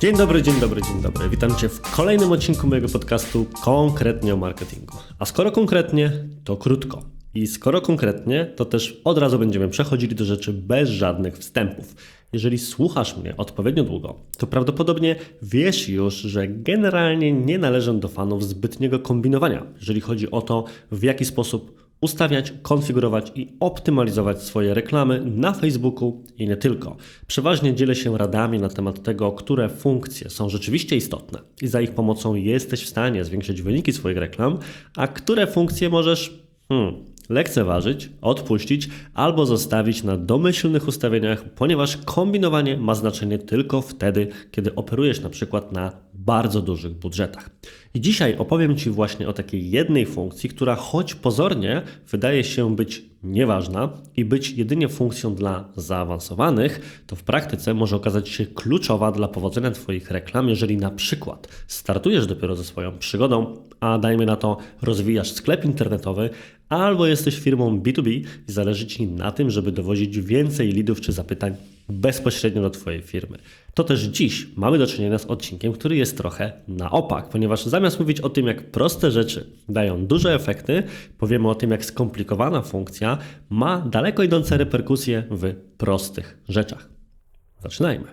Dzień dobry, dzień dobry, dzień dobry. Witam Cię w kolejnym odcinku mojego podcastu Konkretnie o marketingu. A skoro konkretnie, to krótko. I skoro konkretnie, to też od razu będziemy przechodzili do rzeczy bez żadnych wstępów. Jeżeli słuchasz mnie odpowiednio długo, to prawdopodobnie wiesz już, że generalnie nie należę do fanów zbytniego kombinowania, jeżeli chodzi o to, w jaki sposób ustawiać, konfigurować i optymalizować swoje reklamy na Facebooku i nie tylko. Przeważnie dzielę się radami na temat tego, które funkcje są rzeczywiście istotne i za ich pomocą jesteś w stanie zwiększyć wyniki swoich reklam, a które funkcje możesz lekceważyć, odpuścić albo zostawić na domyślnych ustawieniach, ponieważ kombinowanie ma znaczenie tylko wtedy, kiedy operujesz na przykład na bardzo dużych budżetach. I dzisiaj opowiem Ci właśnie o takiej jednej funkcji, która choć pozornie wydaje się być nieważna i być jedynie funkcją dla zaawansowanych, to w praktyce może okazać się kluczowa dla powodzenia Twoich reklam, jeżeli na przykład startujesz dopiero ze swoją przygodą, a dajmy na to rozwijasz sklep internetowy, albo jesteś firmą B2B i zależy Ci na tym, żeby dowozić więcej leadów czy zapytań bezpośrednio do Twojej firmy. To też dziś mamy do czynienia z odcinkiem, który jest trochę na opak, ponieważ zamiast mówić o tym, jak proste rzeczy dają duże efekty, powiemy o tym, jak skomplikowana funkcja ma daleko idące reperkusje w prostych rzeczach. Zaczynajmy.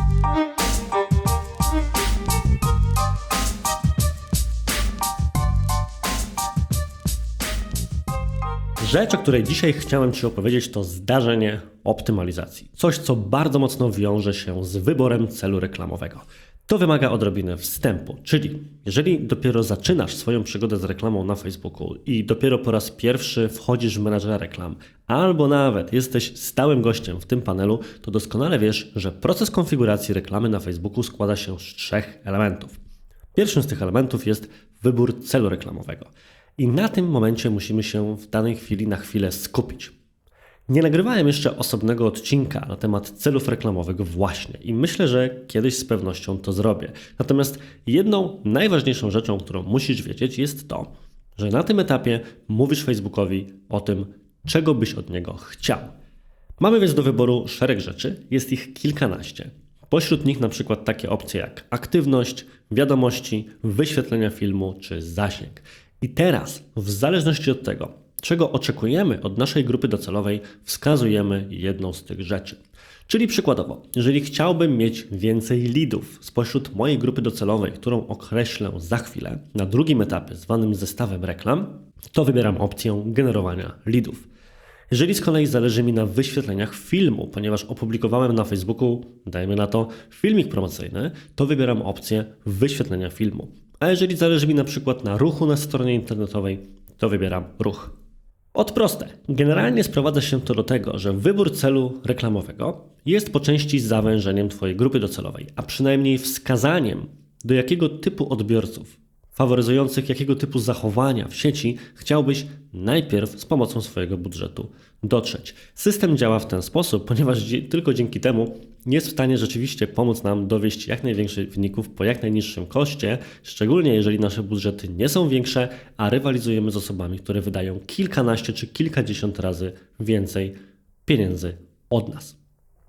Rzecz, o której dzisiaj chciałem Ci opowiedzieć, to zdarzenie optymalizacji. Coś, co bardzo mocno wiąże się z wyborem celu reklamowego. To wymaga odrobiny wstępu, czyli jeżeli dopiero zaczynasz swoją przygodę z reklamą na Facebooku i dopiero po raz pierwszy wchodzisz w menadżera reklam, albo nawet jesteś stałym gościem w tym panelu, to doskonale wiesz, że proces konfiguracji reklamy na Facebooku składa się z 3 elementów. Pierwszym z tych elementów jest wybór celu reklamowego. I na tym momencie musimy się w danej chwili na chwilę skupić. Nie nagrywałem jeszcze osobnego odcinka na temat celów reklamowych właśnie i myślę, że kiedyś z pewnością to zrobię. Natomiast jedną najważniejszą rzeczą, którą musisz wiedzieć, jest to, że na tym etapie mówisz Facebookowi o tym, czego byś od niego chciał. Mamy więc do wyboru szereg rzeczy, jest ich kilkanaście. Pośród nich na przykład takie opcje jak aktywność, wiadomości, wyświetlenia filmu czy zasięg. I teraz, w zależności od tego, czego oczekujemy od naszej grupy docelowej, wskazujemy jedną z tych rzeczy. Czyli przykładowo, jeżeli chciałbym mieć więcej leadów spośród mojej grupy docelowej, którą określę za chwilę, na drugim etapie zwanym zestawem reklam, to wybieram opcję generowania leadów. Jeżeli z kolei zależy mi na wyświetleniach filmu, ponieważ opublikowałem na Facebooku, dajmy na to, filmik promocyjny, to wybieram opcję wyświetlenia filmu. A jeżeli zależy mi na przykład na ruchu na stronie internetowej, to wybieram ruch. Proste. Generalnie sprowadza się to do tego, że wybór celu reklamowego jest po części zawężeniem Twojej grupy docelowej, a przynajmniej wskazaniem, do jakiego typu odbiorców, faworyzujących jakiego typu zachowania w sieci chciałbyś najpierw z pomocą swojego budżetu dotrzeć. System działa w ten sposób, ponieważ tylko dzięki temu jest w stanie rzeczywiście pomóc nam dowieść jak największych wyników po jak najniższym koszcie, szczególnie jeżeli nasze budżety nie są większe, a rywalizujemy z osobami, które wydają kilkanaście czy kilkadziesiąt razy więcej pieniędzy od nas.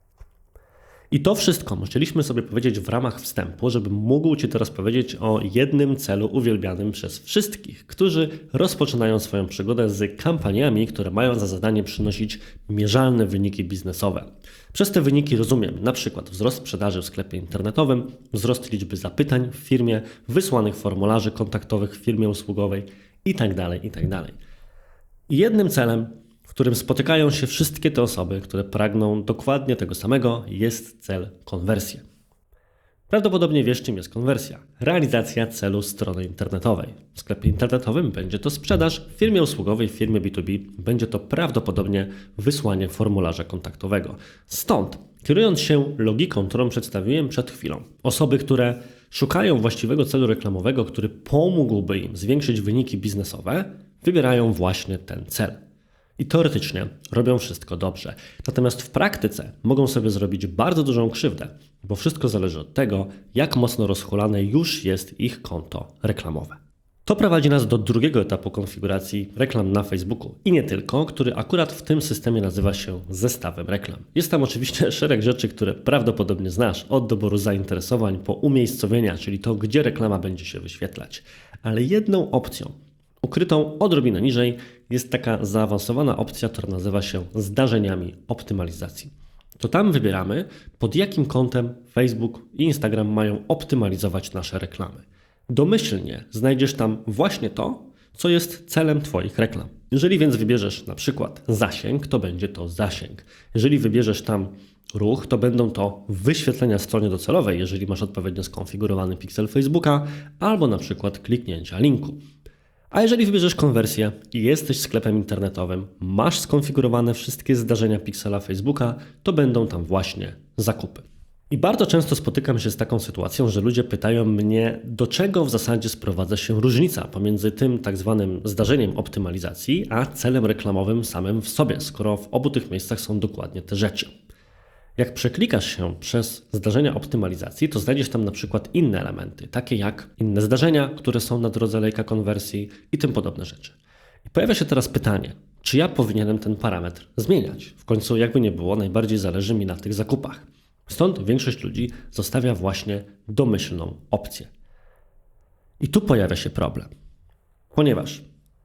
I to wszystko musieliśmy sobie powiedzieć w ramach wstępu, żebym mógł Ci teraz powiedzieć o jednym celu uwielbianym przez wszystkich, którzy rozpoczynają swoją przygodę z kampaniami, które mają za zadanie przynosić mierzalne wyniki biznesowe. Przez te wyniki rozumiem na przykład wzrost sprzedaży w sklepie internetowym, wzrost liczby zapytań w firmie, wysłanych formularzy kontaktowych w firmie usługowej itd., itd. I jednym celem, w którym spotykają się wszystkie te osoby, które pragną dokładnie tego samego, jest cel konwersji. Prawdopodobnie wiesz, czym jest konwersja. Realizacja celu strony internetowej. W sklepie internetowym będzie to sprzedaż, w firmie usługowej, w firmie B2B będzie to prawdopodobnie wysłanie formularza kontaktowego. Stąd, kierując się logiką, którą przedstawiłem przed chwilą, osoby, które szukają właściwego celu reklamowego, który pomógłby im zwiększyć wyniki biznesowe, wybierają właśnie ten cel. I teoretycznie robią wszystko dobrze. Natomiast w praktyce mogą sobie zrobić bardzo dużą krzywdę, bo wszystko zależy od tego, jak mocno rozhulane już jest ich konto reklamowe. To prowadzi nas do drugiego etapu konfiguracji reklam na Facebooku i nie tylko, który akurat w tym systemie nazywa się zestawem reklam. Jest tam oczywiście szereg rzeczy, które prawdopodobnie znasz, od doboru zainteresowań po umiejscowienia, czyli to, gdzie reklama będzie się wyświetlać. Ale jedną opcją, ukrytą odrobinę niżej, jest taka zaawansowana opcja, która nazywa się zdarzeniami optymalizacji. To tam wybieramy, pod jakim kątem Facebook i Instagram mają optymalizować nasze reklamy. Domyślnie znajdziesz tam właśnie to, co jest celem Twoich reklam. Jeżeli więc wybierzesz na przykład zasięg, to będzie to zasięg. Jeżeli wybierzesz tam ruch, to będą to wyświetlenia stronie docelowej, jeżeli masz odpowiednio skonfigurowany piksel Facebooka, albo na przykład kliknięcia linku. A jeżeli wybierzesz konwersję i jesteś sklepem internetowym, masz skonfigurowane wszystkie zdarzenia piksela Facebooka, to będą tam właśnie zakupy. I bardzo często spotykam się z taką sytuacją, że ludzie pytają mnie, do czego w zasadzie sprowadza się różnica pomiędzy tym tak zwanym zdarzeniem optymalizacji, a celem reklamowym samym w sobie, skoro w obu tych miejscach są dokładnie te rzeczy. Jak przeklikasz się przez zdarzenia optymalizacji, to znajdziesz tam na przykład inne elementy, takie jak inne zdarzenia, które są na drodze lejka konwersji i tym podobne rzeczy. I pojawia się teraz pytanie, czy ja powinienem ten parametr zmieniać? W końcu jakby nie było, najbardziej zależy mi na tych zakupach. Stąd większość ludzi zostawia właśnie domyślną opcję. I tu pojawia się problem, ponieważ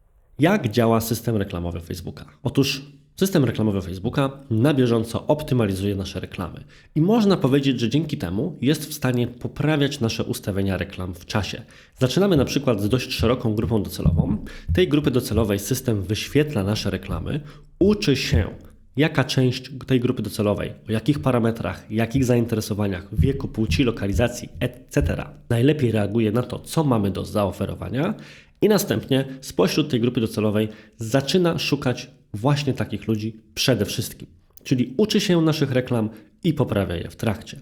jak działa system reklamowy Facebooka? Otóż system reklamowy Facebooka na bieżąco optymalizuje nasze reklamy i można powiedzieć, że dzięki temu jest w stanie poprawiać nasze ustawienia reklam w czasie. Zaczynamy na przykład z dość szeroką grupą docelową. Tej grupy docelowej system wyświetla nasze reklamy, uczy się, jaka część tej grupy docelowej, o jakich parametrach, jakich zainteresowaniach, wieku, płci, lokalizacji, etc. najlepiej reaguje na to, co mamy do zaoferowania i następnie spośród tej grupy docelowej zaczyna szukać właśnie takich ludzi przede wszystkim. Czyli uczy się naszych reklam i poprawia je w trakcie.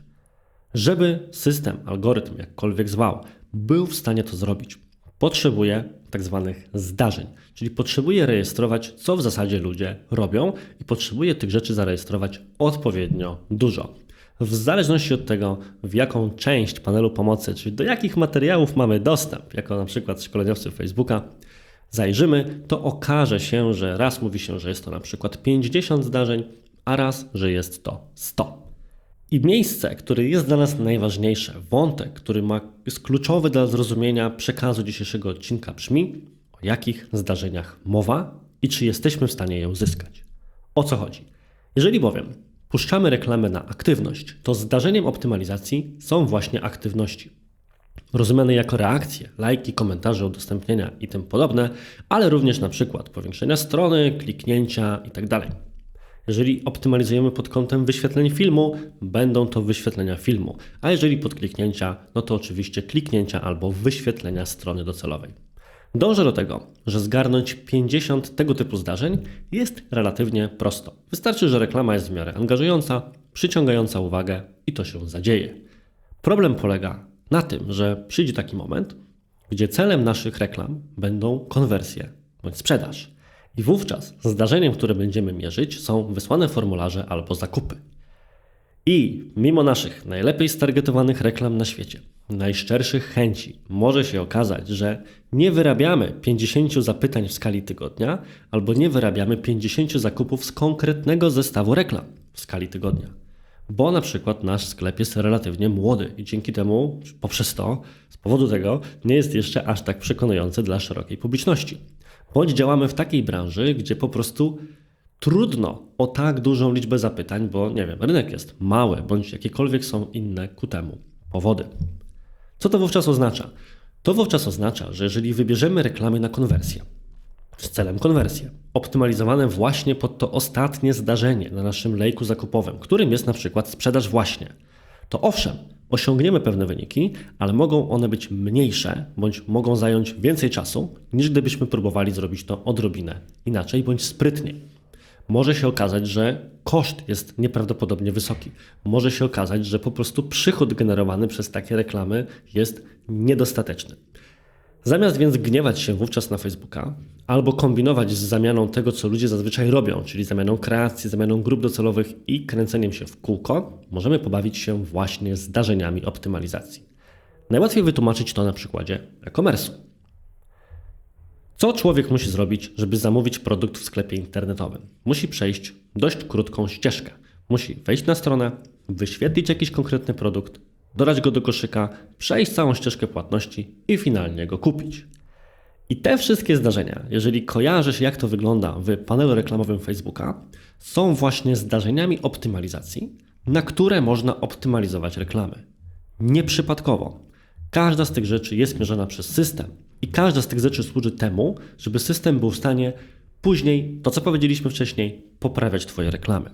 Żeby system, algorytm, jakkolwiek zwał, był w stanie to zrobić, potrzebuje tak zwanych zdarzeń, czyli potrzebuje rejestrować, co w zasadzie ludzie robią i potrzebuje tych rzeczy zarejestrować odpowiednio dużo. W zależności od tego, w jaką część panelu pomocy, czyli do jakich materiałów mamy dostęp, jako na przykład szkoleniowcy Facebooka, zajrzymy, to okaże się, że raz mówi się, że jest to na przykład 50 zdarzeń, a raz, że jest to 100. I miejsce, które jest dla nas najważniejsze, wątek, który jest kluczowy dla zrozumienia przekazu dzisiejszego odcinka brzmi, o jakich zdarzeniach mowa i czy jesteśmy w stanie je uzyskać. O co chodzi? Jeżeli bowiem puszczamy reklamę na aktywność, to zdarzeniem optymalizacji są właśnie aktywności. Rozumiane jako reakcje, lajki, komentarze, udostępnienia i tym podobne, ale również na przykład powiększenia strony, kliknięcia itd. Jeżeli optymalizujemy pod kątem wyświetleń filmu, będą to wyświetlenia filmu, a jeżeli pod kliknięcia, no to oczywiście kliknięcia albo wyświetlenia strony docelowej. Dążę do tego, że zgarnąć 50 tego typu zdarzeń jest relatywnie prosto. Wystarczy, że reklama jest w miarę angażująca, przyciągająca uwagę i to się zadzieje. Problem polega na tym, że przyjdzie taki moment, gdzie celem naszych reklam będą konwersje bądź sprzedaż. I wówczas zdarzeniem, które będziemy mierzyć, są wysłane formularze albo zakupy. I mimo naszych najlepiej stargetowanych reklam na świecie, najszczerszych chęci, może się okazać, że nie wyrabiamy 50 zapytań w skali tygodnia albo nie wyrabiamy 50 zakupów z konkretnego zestawu reklam w skali tygodnia. Bo na przykład nasz sklep jest relatywnie młody i dzięki temu, z powodu tego, nie jest jeszcze aż tak przekonujący dla szerokiej publiczności. Bądź działamy w takiej branży, gdzie po prostu trudno o tak dużą liczbę zapytań, bo nie wiem, rynek jest mały, bądź jakiekolwiek są inne ku temu powody. Co to wówczas oznacza? To wówczas oznacza, że jeżeli wybierzemy reklamy na konwersję, z celem konwersji, optymalizowane właśnie pod to ostatnie zdarzenie na naszym lejku zakupowym, którym jest na przykład sprzedaż właśnie, to owszem, osiągniemy pewne wyniki, ale mogą one być mniejsze, bądź mogą zająć więcej czasu, niż gdybyśmy próbowali zrobić to odrobinę inaczej, bądź sprytniej. Może się okazać, że koszt jest nieprawdopodobnie wysoki. Może się okazać, że po prostu przychód generowany przez takie reklamy jest niedostateczny. Zamiast więc gniewać się wówczas na Facebooka albo kombinować z zamianą tego, co ludzie zazwyczaj robią, czyli zamianą kreacji, zamianą grup docelowych i kręceniem się w kółko, możemy pobawić się właśnie zdarzeniami optymalizacji. Najłatwiej wytłumaczyć to na przykładzie e-commerce'u. Co człowiek musi zrobić, żeby zamówić produkt w sklepie internetowym? Musi przejść dość krótką ścieżkę. Musi wejść na stronę, wyświetlić jakiś konkretny produkt, dodać go do koszyka, przejść całą ścieżkę płatności i finalnie go kupić. I te wszystkie zdarzenia, jeżeli kojarzysz, jak to wygląda w panelu reklamowym Facebooka, są właśnie zdarzeniami optymalizacji, na które można optymalizować reklamy. Nieprzypadkowo. Każda z tych rzeczy jest mierzona przez system i każda z tych rzeczy służy temu, żeby system był w stanie później, to co powiedzieliśmy wcześniej, poprawiać Twoje reklamy.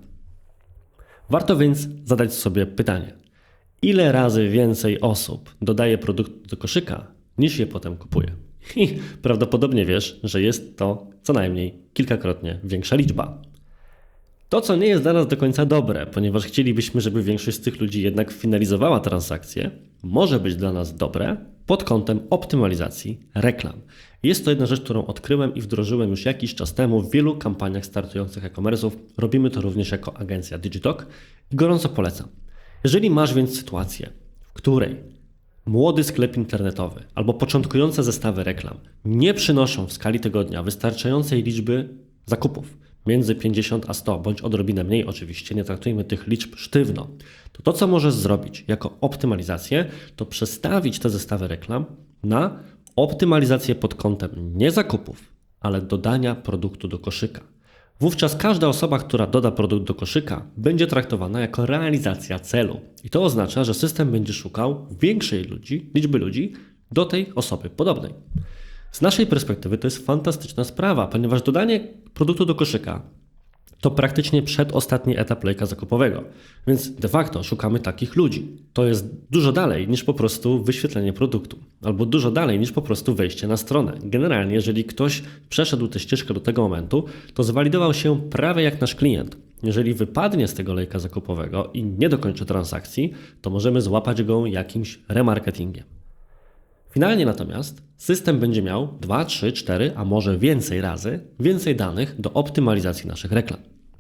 Warto więc zadać sobie pytanie, ile razy więcej osób dodaje produkt do koszyka, niż je potem kupuje? I prawdopodobnie wiesz, że jest to co najmniej kilkakrotnie większa liczba. To, co nie jest dla nas do końca dobre, ponieważ chcielibyśmy, żeby większość z tych ludzi jednak finalizowała transakcję, może być dla nas dobre pod kątem optymalizacji reklam. Jest to jedna rzecz, którą odkryłem i wdrożyłem już jakiś czas temu w wielu kampaniach startujących e-commerce'ów. Robimy to również jako agencja Digitalk i gorąco polecam. Jeżeli masz więc sytuację, w której młody sklep internetowy albo początkujące zestawy reklam nie przynoszą w skali tygodnia wystarczającej liczby zakupów, między 50 a 100, bądź odrobinę mniej oczywiście, nie traktujmy tych liczb sztywno, to co możesz zrobić jako optymalizację, to przestawić te zestawy reklam na optymalizację pod kątem nie zakupów, ale dodania produktu do koszyka. Wówczas każda osoba, która doda produkt do koszyka, będzie traktowana jako realizacja celu. I to oznacza, że system będzie szukał większej liczby ludzi do tej osoby podobnej. Z naszej perspektywy to jest fantastyczna sprawa, ponieważ dodanie produktu do koszyka to praktycznie przedostatni etap lejka zakupowego, więc de facto szukamy takich ludzi. To jest dużo dalej niż po prostu wyświetlenie produktu, albo dużo dalej niż po prostu wejście na stronę. Generalnie, jeżeli ktoś przeszedł tę ścieżkę do tego momentu, to zwalidował się prawie jak nasz klient. Jeżeli wypadnie z tego lejka zakupowego i nie dokończy transakcji, to możemy złapać go jakimś remarketingiem. Finalnie natomiast system będzie miał 2, 3, 4, a może więcej razy więcej danych do optymalizacji naszych reklam.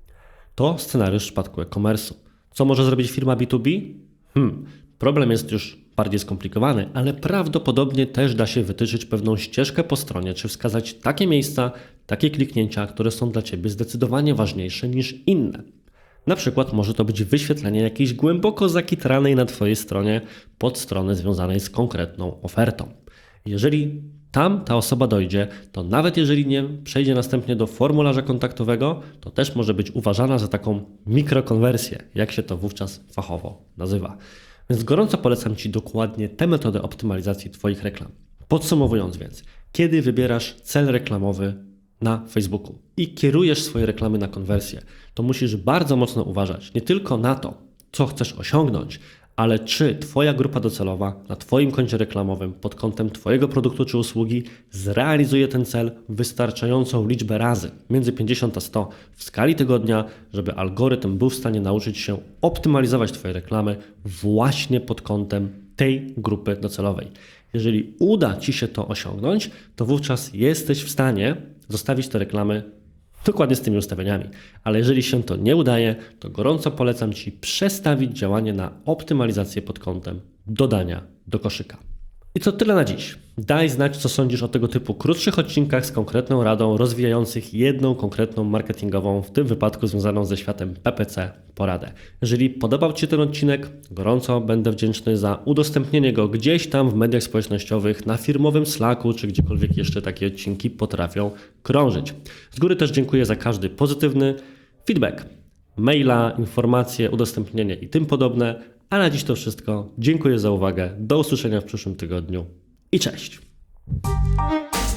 To scenariusz w przypadku e-commerce'u. Co może zrobić firma B2B? Problem jest już bardziej skomplikowany, ale prawdopodobnie też da się wytyczyć pewną ścieżkę po stronie, czy wskazać takie miejsca, takie kliknięcia, które są dla Ciebie zdecydowanie ważniejsze niż inne. Na przykład może to być wyświetlenie jakiejś głęboko zakitranej na Twojej stronie podstrony związanej z konkretną ofertą. Jeżeli tam ta osoba dojdzie, to nawet jeżeli nie przejdzie następnie do formularza kontaktowego, to też może być uważana za taką mikrokonwersję, jak się to wówczas fachowo nazywa. Więc gorąco polecam Ci dokładnie tę metodę optymalizacji Twoich reklam. Podsumowując więc, kiedy wybierasz cel reklamowy na Facebooku i kierujesz swoje reklamy na konwersję, to musisz bardzo mocno uważać nie tylko na to, co chcesz osiągnąć, ale czy Twoja grupa docelowa na Twoim koncie reklamowym pod kątem Twojego produktu czy usługi zrealizuje ten cel wystarczającą liczbę razy, między 50 a 100 w skali tygodnia, żeby algorytm był w stanie nauczyć się optymalizować Twoje reklamy właśnie pod kątem tej grupy docelowej. Jeżeli uda Ci się to osiągnąć, to wówczas jesteś w stanie zostawić te reklamy dokładnie z tymi ustawieniami. Ale jeżeli się to nie udaje, to gorąco polecam Ci przestawić działanie na optymalizację pod kątem dodania do koszyka. I to tyle na dziś. Daj znać, co sądzisz o tego typu krótszych odcinkach z konkretną radą rozwijających jedną konkretną marketingową, w tym wypadku związaną ze światem PPC, poradę. Jeżeli podobał Ci się ten odcinek, gorąco będę wdzięczny za udostępnienie go gdzieś tam w mediach społecznościowych, na firmowym Slacku, czy gdziekolwiek jeszcze takie odcinki potrafią krążyć. Z góry też dziękuję za każdy pozytywny feedback, maila, informacje, udostępnienie i tym podobne. A na dziś to wszystko. Dziękuję za uwagę. Do usłyszenia w przyszłym tygodniu i cześć!